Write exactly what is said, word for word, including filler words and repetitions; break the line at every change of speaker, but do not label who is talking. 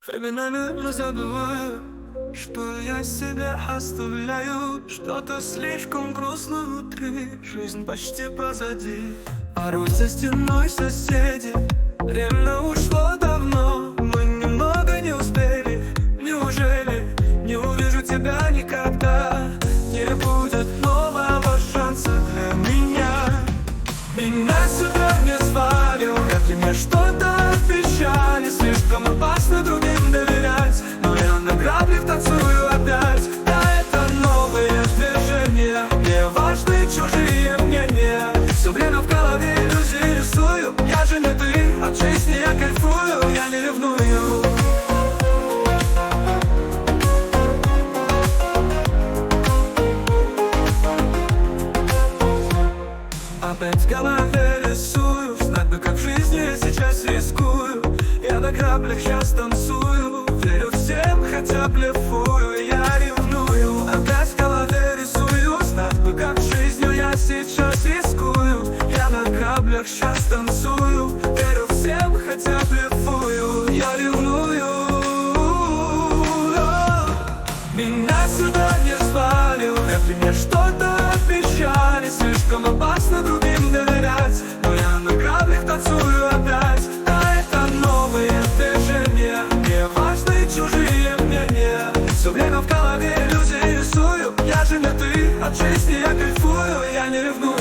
Временами забываю, что я себя оставляю. Что-то слишком грустно внутри, жизнь почти позади. Орут за стеной соседи, время ушло давно, мы немного не успели. Неужели не увижу тебя никогда? Не будет нового шанса для меня. Меня сюда не звали, вряд ли мне что-то обещали. Слишком опасно другим доверять, но я на граблях танцую опять. Да, это новые движения, мне важны чужие мнения. Все время в голове иллюзии рисую. Я же не ты, от жизни я кайфую, я не ревную. Опять в голове рисую, знать бы, как в жизни я сейчас рискую. Я на граблях сейчас танцую, верю всем, хотя блефую, я ревную. Опять в голове рисую, знать бы, как в жизни я сейчас рискую. Я на граблях сейчас танцую, верю всем, хотя блефую, я ревную. Меня сюда не звали, вряд ли мне что-то обещали. Слишком опасно другим доверять, но я на граблях танцую опять. Да, это новые движения, мне важны чужие мнения. Все время в голове иллюзии рисую. Я же не ты, от жизни я кайфую, я не ревную.